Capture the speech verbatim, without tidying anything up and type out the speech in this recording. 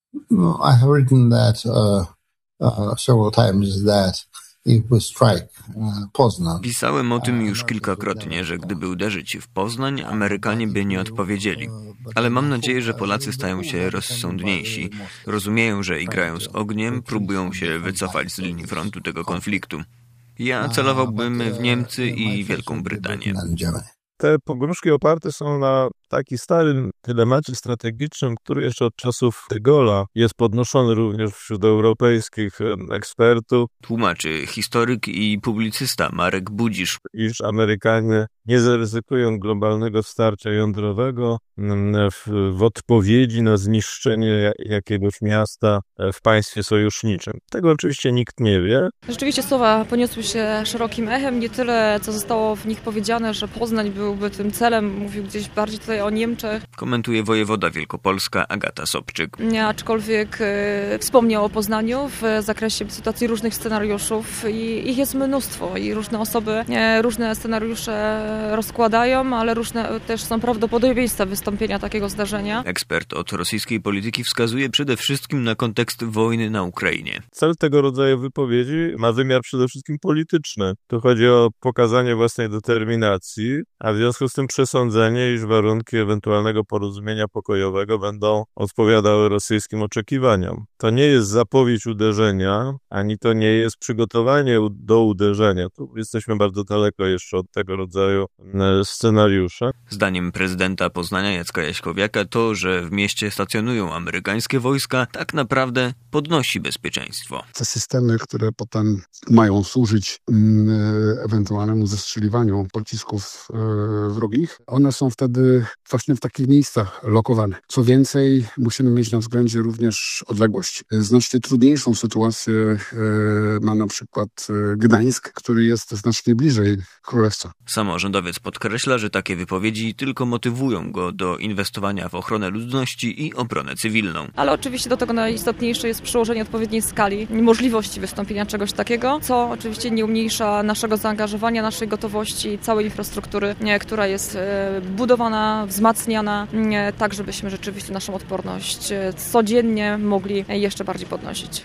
I have written that uh, uh, several times that if we strike Poznań. Pisałem o tym już kilkakrotnie, że gdyby uderzyć w Poznań, Amerykanie by nie odpowiedzieli. Ale mam nadzieję, że Polacy stają się rozsądniejsi. Rozumieją, że igrają z ogniem, próbują się wycofać z linii frontu tego konfliktu. Ja celowałbym w Niemcy i Wielką Brytanię. Te pogróżki oparte są na takim starym dylemacie strategicznym, który jeszcze od czasów de Gaulle'a jest podnoszony również wśród europejskich ekspertów. Tłumaczy historyk i publicysta Marek Budzisz, iż Amerykanie nie zaryzykują globalnego starcia jądrowego w, w odpowiedzi na zniszczenie jakiegoś miasta w państwie sojuszniczym. Tego oczywiście nikt nie wie. Rzeczywiście słowa poniosły się szerokim echem. Nie tyle, co zostało w nich powiedziane, że Poznań byłby tym celem. Mówił gdzieś bardziej tutaj o Niemczech. Komentuje wojewoda wielkopolska Agata Sobczyk. Aczkolwiek e, wspomniał o Poznaniu w zakresie sytuacji różnych scenariuszów i ich jest mnóstwo i różne osoby e, różne scenariusze rozkładają, ale różne też są prawdopodobieństwa wystąpienia takiego zdarzenia. Ekspert od rosyjskiej polityki wskazuje przede wszystkim na kontekst wojny na Ukrainie. Cel tego rodzaju wypowiedzi ma wymiar przede wszystkim polityczny. Tu chodzi o pokazanie własnej determinacji, a w związku z tym przesądzenie, iż warunki ewentualnego porozumienia pokojowego będą odpowiadały rosyjskim oczekiwaniom. To nie jest zapowiedź uderzenia, ani to nie jest przygotowanie do uderzenia. Tu jesteśmy bardzo daleko jeszcze od tego rodzaju scenariusza. Zdaniem prezydenta Poznania Jacka Jaśkowiaka to, że w mieście stacjonują amerykańskie wojska, tak naprawdę podnosi bezpieczeństwo. Te systemy, które potem mają służyć mm, ewentualnemu zestrzeliwaniu pocisków e, wrogich, one są wtedy właśnie w takich miejscach lokowane. Co więcej, musimy mieć na względzie również odległość. Znacznie trudniejszą sytuację e, ma na przykład Gdańsk, który jest znacznie bliżej Królestwa. Samorządowiec podkreśla, że takie wypowiedzi tylko motywują go do inwestowania w ochronę ludności i obronę cywilną. Ale oczywiście do tego najistotniejsze jest przyłożenie odpowiedniej skali możliwości wystąpienia czegoś takiego, co oczywiście nie umniejsza naszego zaangażowania, naszej gotowości, całej infrastruktury, nie, która jest budowana, wzmacniana, nie, tak żebyśmy rzeczywiście naszą odporność codziennie mogli jeszcze bardziej podnosić.